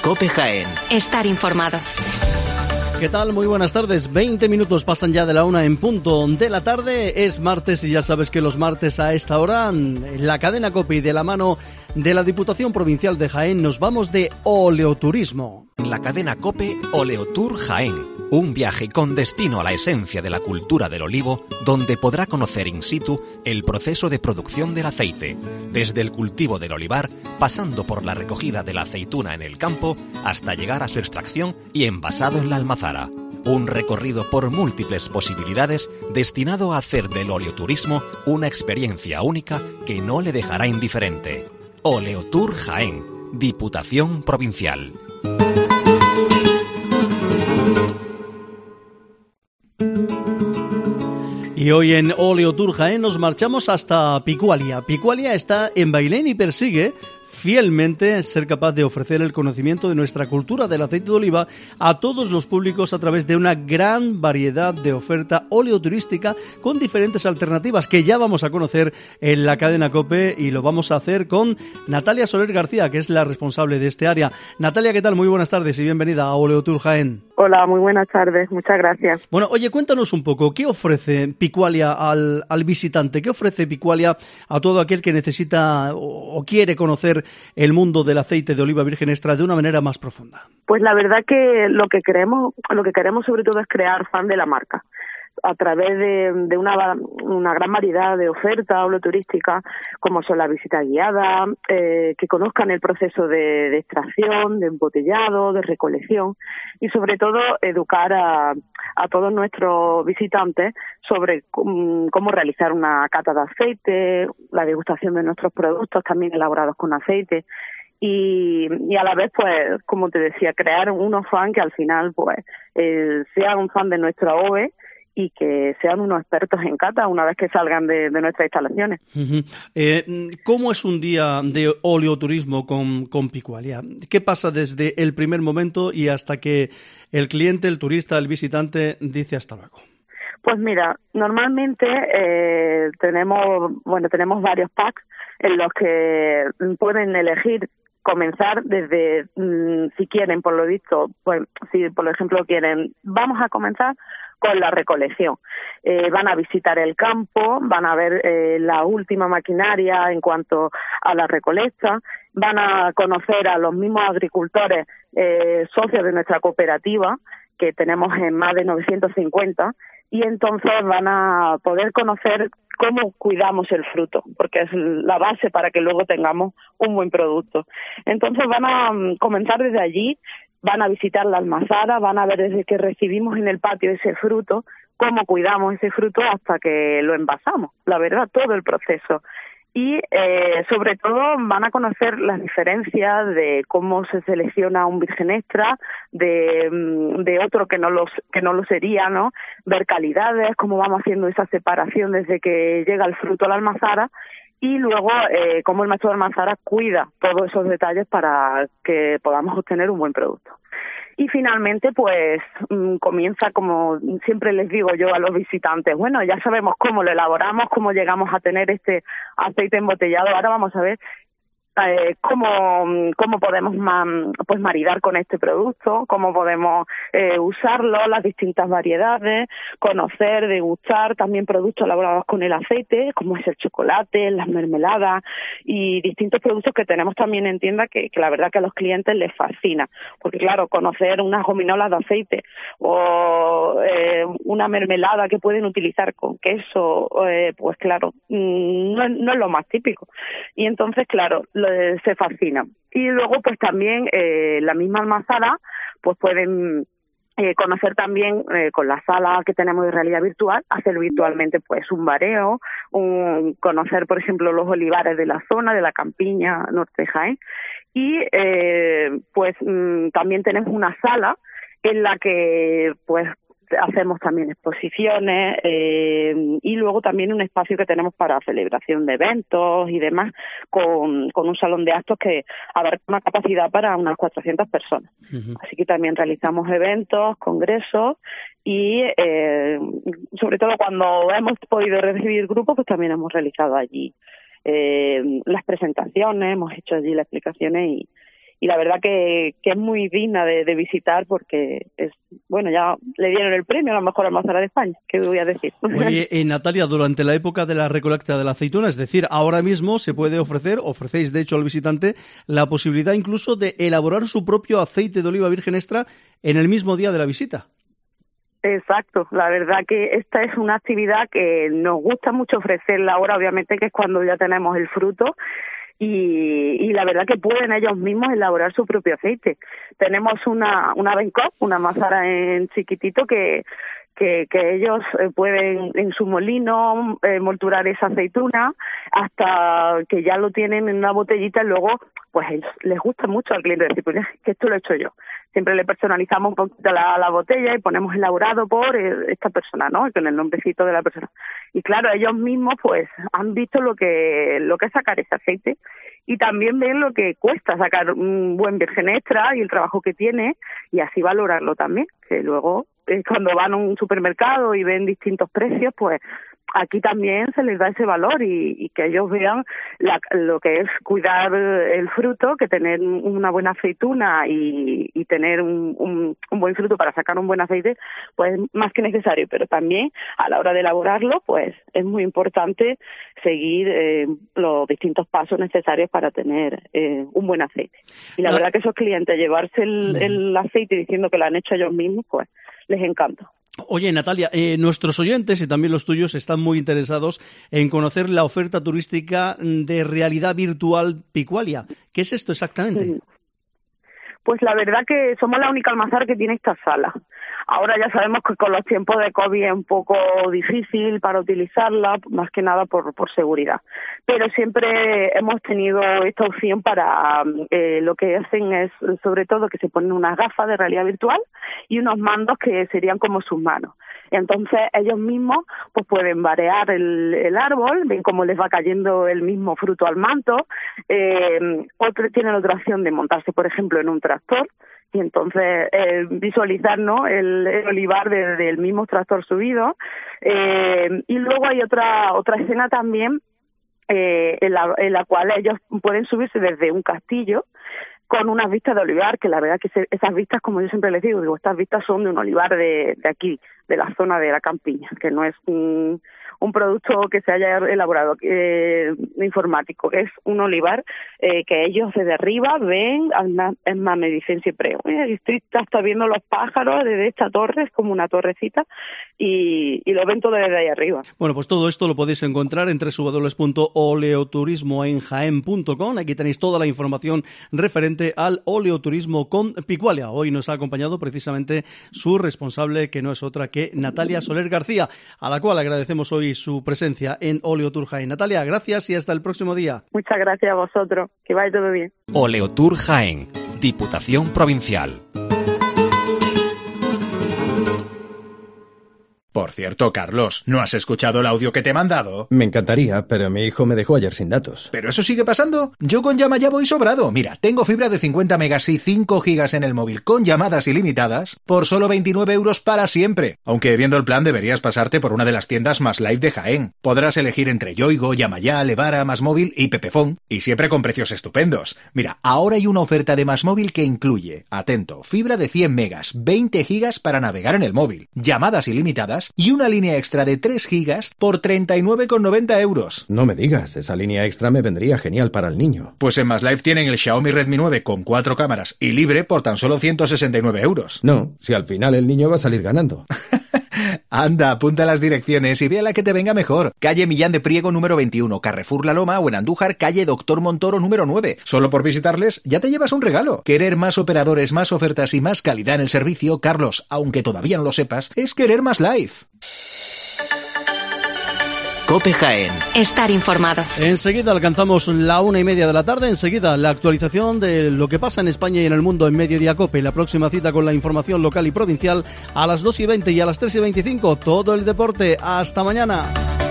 COPE Jaén. Estar informado. ¿Qué tal? Muy buenas tardes. 20 minutos pasan ya de la 1 en punto de la tarde. Es martes y ya sabes que los martes a esta hora, en la cadena COPE y de la mano de la Diputación Provincial de Jaén, nos vamos de oleoturismo. En la cadena COPE, Oleotour Jaén. Un viaje con destino a la esencia de la cultura del olivo, donde podrá conocer in situ el proceso de producción del aceite, desde el cultivo del olivar, pasando por la recogida de la aceituna en el campo, hasta llegar a su extracción y envasado en la almazara. Un recorrido por múltiples posibilidades destinado a hacer del oleoturismo una experiencia única que no le dejará indiferente. Oleotour Jaén, Diputación Provincial. Y hoy en Oleotour Jaén nos marchamos hasta Picualia. Picualia está en Bailén y persigue fielmente ser capaz de ofrecer el conocimiento de nuestra cultura del aceite de oliva a todos los públicos a través de una gran variedad de oferta oleoturística con diferentes alternativas que ya vamos a conocer en la cadena COPE, y lo vamos a hacer con Natalia Soler García, que es la responsable de este área. Natalia, ¿qué tal? Muy buenas tardes y bienvenida a Oleotour Jaén. Hola, muy buenas tardes, muchas gracias. Bueno, oye, cuéntanos un poco, ¿qué ofrece Picualia al visitante? ¿Qué ofrece Picualia a todo aquel que necesita o quiere conocer el mundo del aceite de oliva virgen extra de una manera más profunda? Pues la verdad que lo que queremos sobre todo es crear fan de la marca a través de una gran variedad de ofertas oleoturísticas, como son las visitas guiadas, que conozcan el proceso de extracción, de embotellado, de recolección, y sobre todo educar a todos nuestros visitantes sobre cómo realizar una cata de aceite, la degustación de nuestros productos también elaborados con aceite, y a la vez, pues, como te decía, crear unos fans que al final pues sean un fan de nuestra OVE y que sean unos expertos en cata una vez que salgan de nuestras instalaciones. Uh-huh. ¿Cómo es un día de oleoturismo con Picualia? ¿Qué pasa desde el primer momento y hasta que el cliente, el turista, el visitante dice hasta luego? Pues mira, normalmente tenemos varios packs en los que pueden elegir comenzar desde, si quieren, por lo visto, pues si por ejemplo quieren, vamos a comenzar con la recolección. Van a visitar el campo, van a ver la última maquinaria en cuanto a la recolecta, van a conocer a los mismos agricultores socios de nuestra cooperativa, que tenemos en más de 950, y entonces van a poder conocer cómo cuidamos el fruto, porque es la base para que luego tengamos un buen producto. Entonces van a comenzar desde allí, van a visitar la almazara, van a ver desde que recibimos en el patio ese fruto, cómo cuidamos ese fruto hasta que lo envasamos, la verdad, todo el proceso. Y sobre todo van a conocer las diferencias de cómo se selecciona un virgen extra de otro que no lo sería, ¿no? Ver calidades, cómo vamos haciendo esa separación desde que llega el fruto a la almazara, y luego cómo el maestro de almazara cuida todos esos detalles para que podamos obtener un buen producto. Y finalmente, pues comienza, como siempre les digo yo a los visitantes, bueno, ya sabemos cómo lo elaboramos, cómo llegamos a tener este aceite embotellado, ahora vamos a ver cómo podemos pues maridar con este producto, cómo podemos usarlo, las distintas variedades, conocer, degustar también productos elaborados con el aceite, como es el chocolate, las mermeladas y distintos productos que tenemos también en tienda que la verdad que a los clientes les fascina, porque claro, conocer unas gominolas de aceite o una mermelada que pueden utilizar con queso, pues claro, no es lo más típico, y entonces claro, se fascina. Y luego pues también la misma almazara pues pueden conocer también con la sala que tenemos de realidad virtual, hacer virtualmente pues un bareo, conocer por ejemplo los olivares de la zona, de la campiña norte de Jaén, y pues también tenemos una sala en la que pues hacemos también exposiciones y luego también un espacio que tenemos para celebración de eventos y demás con un salón de actos que abarca una capacidad para unas 400 personas. Uh-huh. Así que también realizamos eventos, congresos y sobre todo cuando hemos podido recibir grupos, pues también hemos realizado allí las presentaciones, hemos hecho allí las explicaciones la verdad que es muy digna de visitar porque es, bueno, ya le dieron el premio a la mejor almazara de España, ¿qué voy a decir? Oye, Natalia, durante la época de la recolecta de la aceituna, es decir, ahora mismo se puede ofrecéis de hecho al visitante la posibilidad incluso de elaborar su propio aceite de oliva virgen extra en el mismo día de la visita. Exacto, la verdad que esta es una actividad que nos gusta mucho ofrecerla ahora, obviamente que es cuando ya tenemos el fruto, y la verdad que pueden ellos mismos elaborar su propio aceite. Tenemos una Bencock, una almazara en chiquitito que ellos pueden en su molino molturar esa aceituna hasta que ya lo tienen en una botellita y luego pues les gusta mucho al cliente decir, pues que esto lo he hecho yo. Siempre le personalizamos un poquito la botella y ponemos elaborado por esta persona, ¿no? Con el nombrecito de la persona. Y claro, ellos mismos pues han visto lo que es sacar ese aceite y también ven lo que cuesta sacar un buen virgen extra y el trabajo que tiene y así valorarlo también, que luego cuando van a un supermercado y ven distintos precios, pues aquí también se les da ese valor y que ellos vean lo que es cuidar el fruto, que tener una buena aceituna y tener un buen fruto para sacar un buen aceite, pues más que necesario, pero también a la hora de elaborarlo, pues es muy importante seguir los distintos pasos necesarios para tener un buen aceite. Y la verdad que esos clientes llevarse el aceite diciendo que lo han hecho ellos mismos, pues les encanta. Oye, Natalia, nuestros oyentes y también los tuyos están muy interesados en conocer la oferta turística de realidad virtual Picualia. ¿Qué es esto exactamente? Pues la verdad que somos la única almazara que tiene esta sala. Ahora ya sabemos que con los tiempos de COVID es un poco difícil para utilizarla, más que nada por seguridad. Pero siempre hemos tenido esta opción para lo que hacen es, sobre todo, que se ponen unas gafas de realidad virtual y unos mandos que serían como sus manos. Entonces ellos mismos pues pueden variar el árbol, ven cómo les va cayendo el mismo fruto al manto, tienen otra opción de montarse, por ejemplo, en un tractor y entonces visualizar, ¿no?, el olivar desde el mismo tractor subido. Y luego hay otra escena también en la cual ellos pueden subirse desde un castillo con unas vistas de olivar, que la verdad que esas vistas, como yo siempre les digo, estas vistas son de un olivar de aquí, de la zona de la campiña, que no es un producto que se haya elaborado informático, es un olivar que ellos desde arriba ven, es más, me dicen siempre, estoy hasta viendo los pájaros desde esta torre, es como una torrecita, y lo ven todo desde ahí arriba. Bueno, pues todo esto lo podéis encontrar en www.oleoturismoenjaen.com. Aquí tenéis toda la información referente al oleoturismo con Picualia. Hoy nos ha acompañado precisamente su responsable, que no es otra que Natalia Soler García, a la cual agradecemos hoy su presencia en Oleotour Jaén. Natalia, gracias y hasta el próximo día. Muchas gracias a vosotros, que vaya todo bien. Oleotour Jaén, Diputación Provincial. Por cierto, Carlos, ¿no has escuchado el audio que te he mandado? Me encantaría, pero mi hijo me dejó ayer sin datos. ¿Pero eso sigue pasando? Yo con Llama ya voy sobrado. Mira, tengo fibra de 50 megas y 5 gigas en el móvil con llamadas ilimitadas por solo 29 euros para siempre. Aunque viendo el plan deberías pasarte por una de las tiendas Más Live de Jaén. Podrás elegir entre Yoigo, Llama Ya, Levara, Más Móvil y Pepefón. Y siempre con precios estupendos. Mira, ahora hay una oferta de Más Móvil que incluye, atento, fibra de 100 megas, 20 gigas para navegar en el móvil, llamadas ilimitadas y una línea extra de 3 gigas por 39,90 euros. No me digas, esa línea extra me vendría genial para el niño. Pues en Más Live tienen el Xiaomi Redmi 9 con 4 cámaras y libre por tan solo 169 euros. No, si al final el niño va a salir ganando. Anda, apunta las direcciones y ve a la que te venga mejor. Calle Millán de Priego número 21, Carrefour La Loma, o en Andújar, calle Doctor Montoro número 9. Solo por visitarles ya te llevas un regalo. Querer más operadores, más ofertas y más calidad en el servicio, Carlos, aunque todavía no lo sepas, es querer Más Life. COPE Jaén. Estar informado. Enseguida alcanzamos la 1:30 de la tarde. Enseguida la actualización de lo que pasa en España y en el mundo en Mediodía COPE. La próxima cita con la información local y provincial a las 2:20 y a las 3:25. Todo el deporte. Hasta mañana.